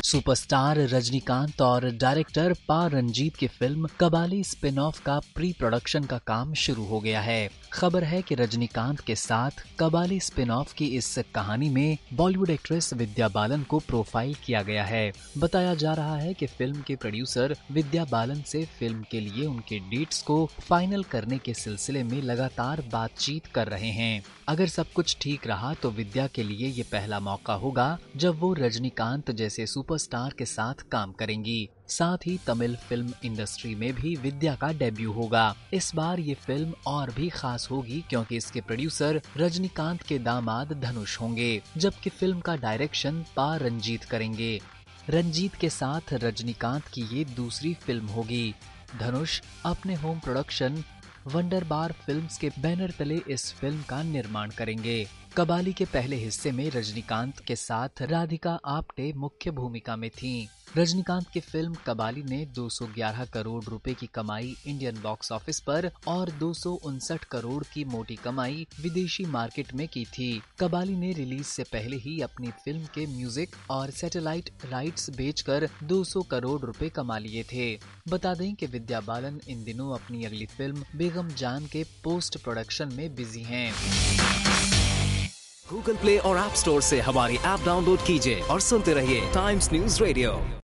Superstar Rajinikanth और director Pa Ranjith की film Kabali spin off का प्री प्रोडक्शन का काम शुरू हो गया है। खबर है कि रजनीकांत के साथ कबाली स्पिन ऑफ की इस कहानी में बॉलीवुड एक्ट्रेस विद्या बालन को प्रोफाइल किया गया है। बताया जा रहा है कि फिल्म के प्रोड्यूसर विद्या बालन से फिल्म के लिए उनके डेट्स को फाइनल करने के सिलसिले में लगातार बातचीत कर रहे हैं। अगर सब कुछ ठीक रहा तो विद्या के लिए ये पहला मौका होगा जब वो रजनीकांत जैसे सुपरस्टार के साथ काम करेंगी। साथ ही तमिल फिल्म इंडस्ट्री में भी विद्या का डेब्यू होगा। इस बार ये फिल्म और भी खास होगी क्योंकि इसके प्रोड्यूसर रजनीकांत के दामाद धनुष होंगे, जबकि फिल्म का डायरेक्शन पा रंजीत करेंगे। रंजीत के साथ रजनीकांत की ये दूसरी फिल्म होगी। धनुष अपने होम प्रोडक्शन वंडर बार फिल्म्स के बैनर तले इस फिल्म का निर्माण करेंगे। कबाली के पहले हिस्से में रजनीकांत के साथ राधिका आप्टे मुख्य भूमिका में थीं। रजनीकांत की फिल्म कबाली ने 211 करोड़ रुपए की कमाई इंडियन बॉक्स ऑफिस पर और 259 करोड़ की मोटी कमाई विदेशी मार्केट में की थी। कबाली ने रिलीज से पहले ही अपनी फिल्म के म्यूजिक और सैटेलाइट राइट्स बेचकर 200 करोड़ रुपए कमा लिए थे। बता दें कि विद्या बालन इन दिनों अपनी अगली फिल्म बेगम जान के पोस्ट प्रोडक्शन में बिजी हैं। गूगल प्ले और ऐप स्टोर से हमारी ऐप डाउनलोड कीजिए और सुनते रहिए टाइम्स न्यूज़ रेडियो।